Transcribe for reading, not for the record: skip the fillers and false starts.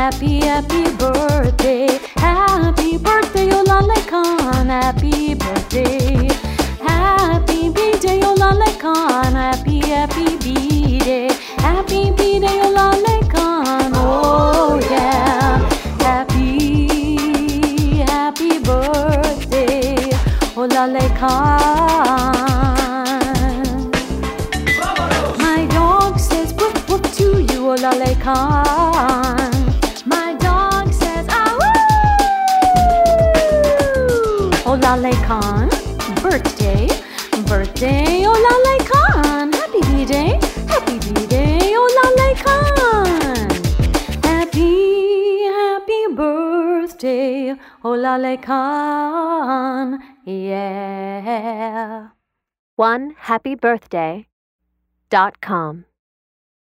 Happy, happy birthday. Happy birthday, Olale Khan. Happy birthday. Happy B-Day, Olale Khan. Happy, happy B-Day. Happy B-Day, Olale Khan. Oh yeah. Happy, happy birthday, Olale Khan. My dog says woof woof to you, Olale Khan. My dog says ah-woo! Olale Khan, birthday, birthday, Olale Khan. Happy B-Day, happy B-Day, Olale Khan. Happy, happy birthday, Olale Khan. Yeah. OneHappyBirthday.com